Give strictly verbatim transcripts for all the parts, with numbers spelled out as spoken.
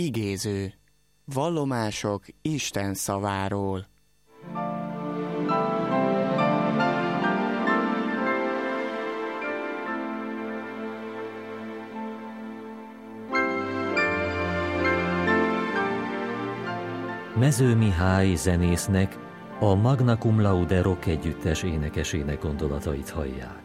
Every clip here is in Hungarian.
Igéző. Vallomások Isten szaváról. Mező Mihály zenésznek, a Magna Cum Laude rock együttes énekesének gondolatait hallják.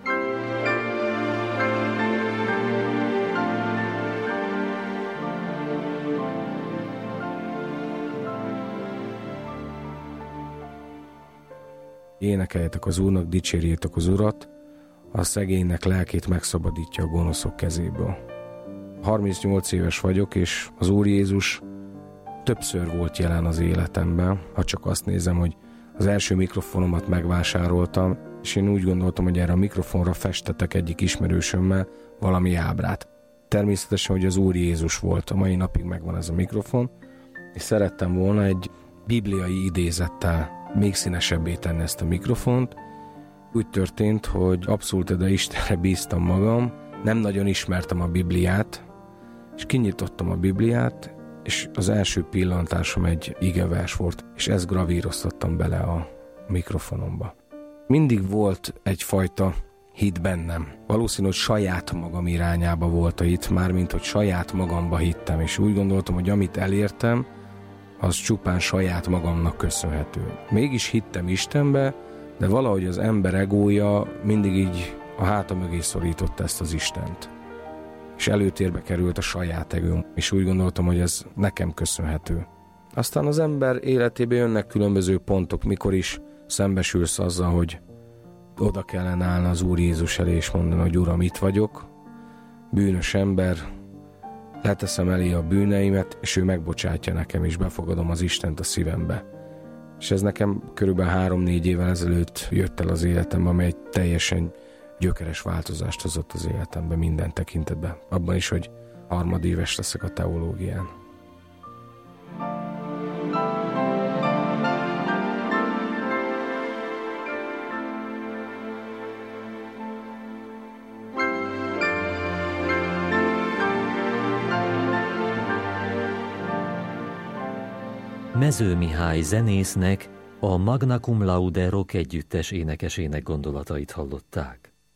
Énekeljetek az Úrnak, dicsérjétek az Urat, a szegénynek lelkét megszabadítja a gonoszok kezéből. harmincnyolc éves vagyok, és az Úr Jézus többször volt jelen az életemben, ha csak azt nézem, hogy az első mikrofonomat megvásároltam, és én úgy gondoltam, hogy erre a mikrofonra festetek egyik ismerősömmel valami ábrát. Természetesen, hogy az Úr Jézus volt, a mai napig megvan ez a mikrofon, és szerettem volna egy bibliai idézettel még színesebbé tenni ezt a mikrofont. Úgy történt, hogy abszolút de Istenre bíztam magam, nem nagyon ismertem a Bibliát, és kinyitottam a Bibliát, és az első pillantásom egy igevers volt, és ezt gravíroztattam bele a mikrofonomba. Mindig volt egyfajta hit bennem. Valószínű, hogy saját magam irányába volt a hit, mármint, hogy saját magamba hittem, és úgy gondoltam, hogy amit elértem, az csupán saját magamnak köszönhető. Mégis hittem Istenbe, de valahogy az ember egója mindig így a háta mögé szorította ezt az Istent. És előtérbe került a saját egóm, és úgy gondoltam, hogy ez nekem köszönhető. Aztán az ember életében jönnek különböző pontok, mikor is szembesülsz azzal, hogy oda kellene állni az Úr Jézus elé, és mondani, hogy Uram, itt vagyok, bűnös ember, leteszem elé a bűneimet, és ő megbocsátja nekem, és befogadom az Istent a szívembe. És ez nekem körülbelül három-négy évvel ezelőtt jött el az életembe, amely egy teljesen gyökeres változást hozott az életembe minden tekintetben. Abban is, hogy harmadéves leszek a teológián. Mező Mihály zenésznek, a Magna Cum Laude rock együttes énekesének gondolatait hallották.